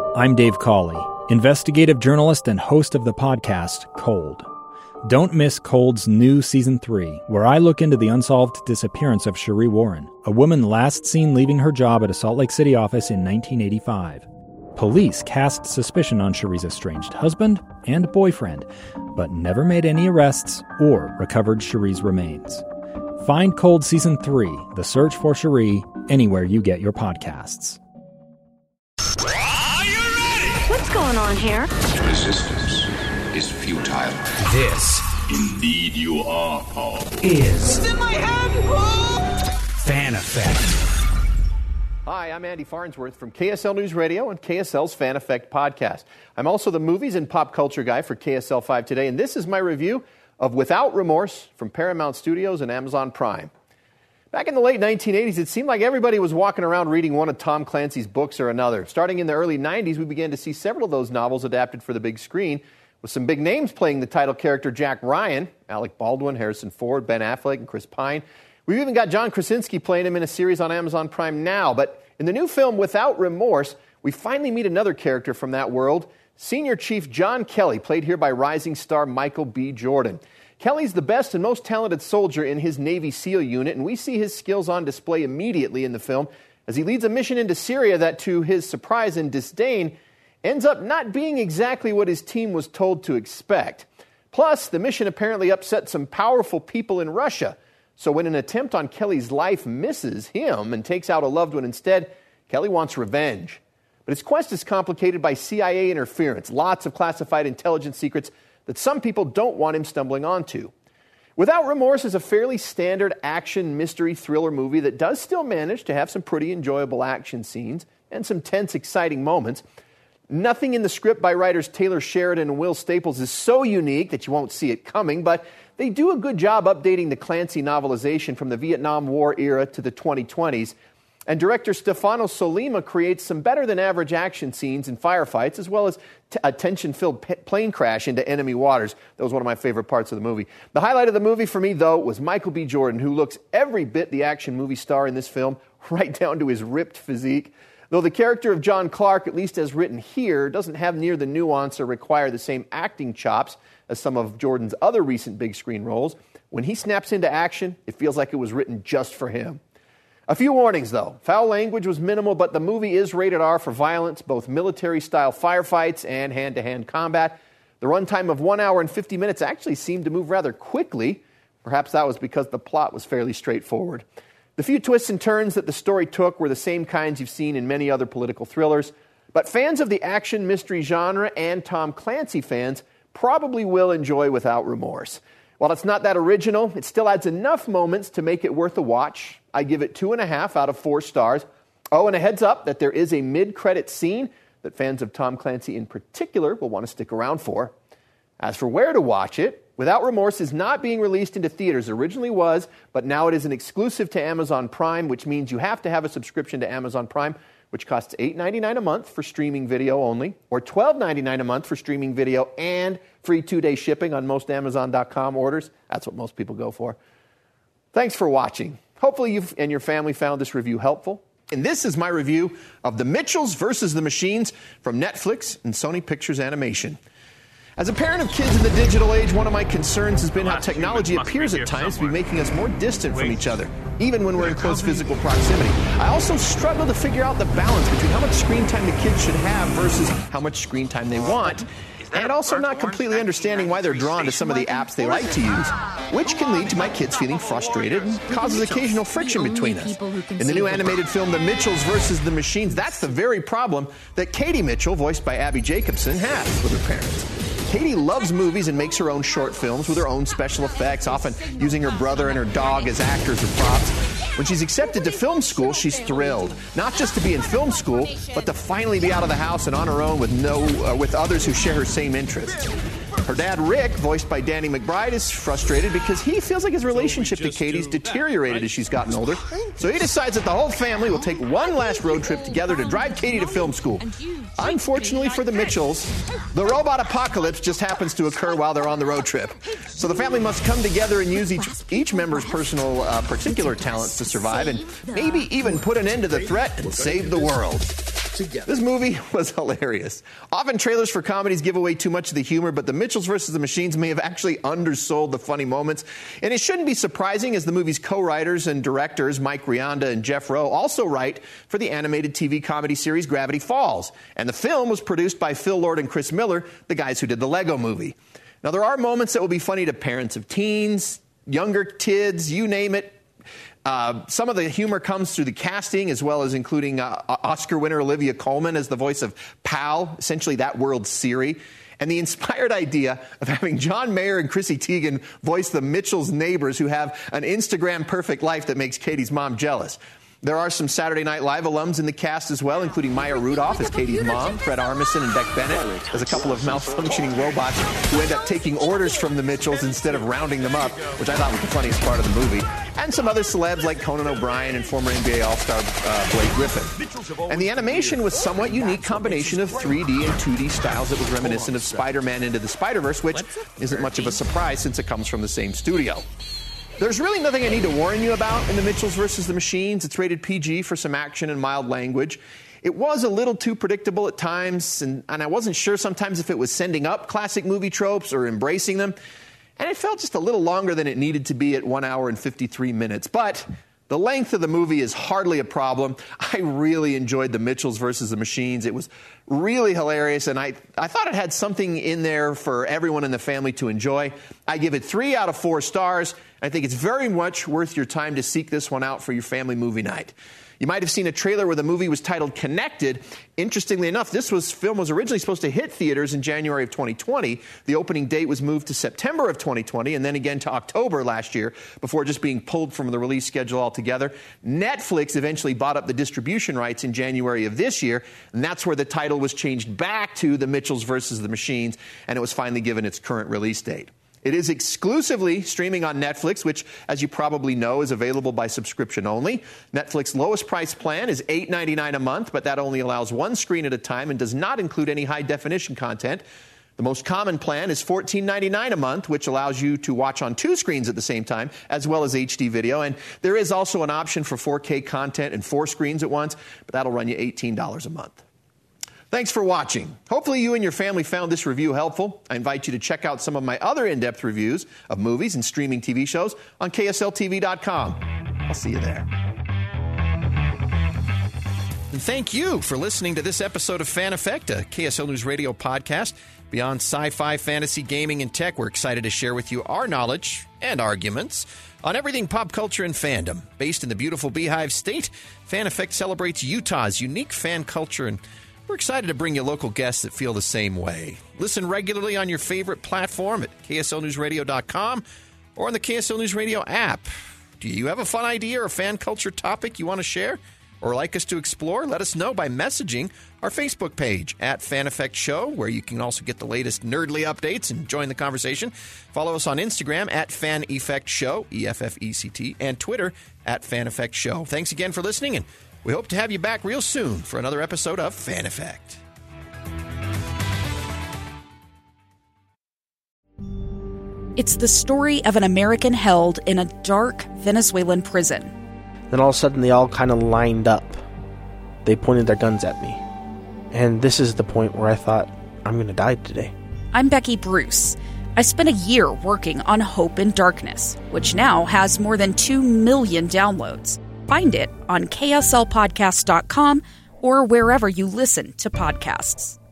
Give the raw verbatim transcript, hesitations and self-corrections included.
I'm Dave Cawley, investigative journalist and host of the podcast Cold. Don't miss Cold's new Season three, where I look into the unsolved disappearance of Sheree Warren, a woman last seen leaving her job at a Salt Lake City office in nineteen eighty-five. Police cast suspicion on Sheree's estranged husband and boyfriend, but never made any arrests or recovered Sheree's remains. Find Cold Season three, The Search for Sheree, anywhere you get your podcasts. Are you ready? What's going on here? Resistance is futile. This, Indeed you are, Paul. is It's in my hand, Paul! Fan Effect. Hi, I'm Andy Farnsworth from K S L News Radio and K S L's Fan Effect podcast. I'm also the movies and pop culture guy for K S L five Today, and this is my review of Without Remorse from Paramount Studios and Amazon Prime. Back in the late nineteen eighties, it seemed like everybody was walking around reading one of Tom Clancy's books or another. Starting in the early nineties, we began to see several of those novels adapted for the big screen, with some big names playing the title character Jack Ryan, Alec Baldwin, Harrison Ford, Ben Affleck, and Chris Pine. We've even got John Krasinski playing him in a series on Amazon Prime now. But in the new film Without Remorse, we finally meet another character from that world, Senior Chief John Kelly, played here by rising star Michael B. Jordan. Kelly's the best and most talented soldier in his Navy SEAL unit, and we see his skills on display immediately in the film as he leads a mission into Syria that, to his surprise and disdain, ends up not being exactly what his team was told to expect. Plus, the mission apparently upset some powerful people in Russia. So when an attempt on Kelly's life misses him and takes out a loved one instead, Kelly wants revenge. But his quest is complicated by C I A interference, lots of classified intelligence secrets that some people don't want him stumbling onto. Without Remorse is a fairly standard action mystery thriller movie that does still manage to have some pretty enjoyable action scenes and some tense, exciting moments. Nothing in the script by writers Taylor Sheridan and Will Staples is so unique that you won't see it coming, but they do a good job updating the Clancy novelization from the Vietnam War era to the twenty twenties. And director Stefano Sollima creates some better-than-average action scenes and firefights, as well as t- a tension-filled p- plane crash into enemy waters. That was one of my favorite parts of the movie. The highlight of the movie for me, though, was Michael B. Jordan, who looks every bit the action movie star in this film, right down to his ripped physique. Though the character of John Clark, at least as written here, doesn't have near the nuance or require the same acting chops as some of Jordan's other recent big-screen roles, when he snaps into action, it feels like it was written just for him. A few warnings, though. Foul language was minimal, but the movie is rated R for violence, both military-style firefights and hand-to-hand combat. The runtime of one hour and fifty minutes actually seemed to move rather quickly. Perhaps that was because the plot was fairly straightforward. The few twists and turns that the story took were the same kinds you've seen in many other political thrillers. But fans of the action mystery genre and Tom Clancy fans probably will enjoy Without Remorse. While it's not that original, it still adds enough moments to make it worth a watch. I give it two and a half out of four stars. Oh, and a heads up that there is a mid-credit scene that fans of Tom Clancy in particular will want to stick around for. As for where to watch it, Without Remorse is not being released into theaters. Originally was, but now it is an exclusive to Amazon Prime, which means you have to have a subscription to Amazon Prime, which costs eight dollars and ninety-nine cents a month for streaming video only, or twelve dollars and ninety-nine cents a month for streaming video and free two-day shipping on most Amazon dot com orders. That's what most people go for. Thanks for watching. Hopefully you and your family found this review helpful. And this is my review of The Mitchells versus the Machines from Netflix and Sony Pictures Animation. As a parent of kids in the digital age, one of my concerns has been how technology appears at times to be making us more distant from each other, even when we're in close physical proximity. I also struggle to figure out the balance between how much screen time the kids should have versus how much screen time they want, and also not completely understanding why they're drawn to some of the apps they like to use, which can lead to my kids feeling frustrated and causes occasional friction between us. In the new animated film, The Mitchells versus the Machines, that's the very problem that Katie Mitchell, voiced by Abby Jacobson, has with her parents. Katie loves movies and makes her own short films with her own special effects, often using her brother and her dog as actors or props. When she's accepted to film school, she's thrilled, not just to be in film school, but to finally be out of the house and on her own with no uh, with others who share her same interests. Her dad, Rick, voiced by Danny McBride, is frustrated because he feels like his relationship to Katie's deteriorated as she's gotten older. So he decides that the whole family will take one last road trip together to drive Katie to film school. Unfortunately for the Mitchells, the robot apocalypse just happens to occur while they're on the road trip. So the family must come together and use each, each member's personal uh, particular talents to survive and maybe even put an end to the threat and save the world. together. This movie was hilarious. Often trailers for comedies give away too much of the humor, but The Mitchells versus the Machines may have actually undersold the funny moments. And it shouldn't be surprising, as the movie's co-writers and directors, Mike Rianda and Jeff Rowe, also write for the animated T V comedy series Gravity Falls. And the film was produced by Phil Lord and Chris Miller, the guys who did the Lego Movie. Now, there are moments that will be funny to parents of teens, younger kids, you name it. Uh, some of the humor comes through the casting, as well as including uh, Oscar winner Olivia Colman as the voice of Pal, essentially that world's Siri. And the inspired idea of having John Mayer and Chrissy Teigen voice the Mitchells' neighbors who have an Instagram-perfect life that makes Katie's mom jealous. There are some Saturday Night Live alums in the cast as well, including Maya Rudolph as Katie's mom, Fred Armisen and Beck Bennett as a couple of malfunctioning robots who end up taking orders from the Mitchells instead of rounding them up, which I thought was the funniest part of the movie. And some other celebs like Conan O'Brien and former N B A All-Star uh, Blake Griffin. And the animation was somewhat unique combination of three D and two D styles that was reminiscent of Spider-Man Into the Spider-Verse, which isn't much of a surprise since it comes from the same studio. There's really nothing I need to warn you about in The Mitchells versus the Machines. It's rated P G for some action and mild language. It was a little too predictable at times, and, and I wasn't sure sometimes if it was sending up classic movie tropes or embracing them. And it felt just a little longer than it needed to be at one hour and fifty-three minutes. But the length of the movie is hardly a problem. I really enjoyed The Mitchells versus the Machines. It was really hilarious, and I, I thought it had something in there for everyone in the family to enjoy. I give it three out of four stars. I think it's very much worth your time to seek this one out for your family movie night. You might have seen a trailer where the movie was titled Connected. Interestingly enough, this was, film was originally supposed to hit theaters in January of twenty twenty. The opening date was moved to September of twenty twenty and then again to October last year before just being pulled from the release schedule altogether. Netflix eventually bought up the distribution rights in January of this year, and that's where the title was changed back to The Mitchells versus the Machines, and it was finally given its current release date. It is exclusively streaming on Netflix, which, as you probably know, is available by subscription only. Netflix's lowest price plan is eight ninety-nine a month, but that only allows one screen at a time and does not include any high-definition content. The most common plan is fourteen ninety-nine a month, which allows you to watch on two screens at the same time, as well as H D video. And there is also an option for four K content and four screens at once, but that'll run you eighteen dollars a month. Thanks for watching. Hopefully you and your family found this review helpful. I invite you to check out some of my other in-depth reviews of movies and streaming T V shows on K S L T V dot com. I'll see you there. And thank you for listening to this episode of Fan Effect, a K S L News Radio podcast. Beyond sci-fi, fantasy, gaming, and tech, we're excited to share with you our knowledge and arguments on everything pop culture and fandom. Based in the beautiful Beehive State, Fan Effect celebrates Utah's unique fan culture, and we're excited to bring you local guests that feel the same way. Listen regularly on your favorite platform at K S L News Radio dot com or on the K S L News Radio app. Do you have a fun idea or fan culture topic you want to share or like us to explore? Let us know by messaging our Facebook page at Fan Effect Show, where you can also get the latest nerdly updates and join the conversation. Follow us on Instagram at Fan Effect Show, E F F E C T, and Twitter at Fan Effect Show. Thanks again for listening, and we hope to have you back real soon for another episode of Fan Effect. It's the story of an American held in a dark Venezuelan prison. Then all of a sudden they all kind of lined up. They pointed their guns at me. And this is the point where I thought, I'm going to die today. I'm Becky Bruce. I spent a year working on Hope in Darkness, which now has more than two million downloads. Find it on K S L podcast dot com or wherever you listen to podcasts.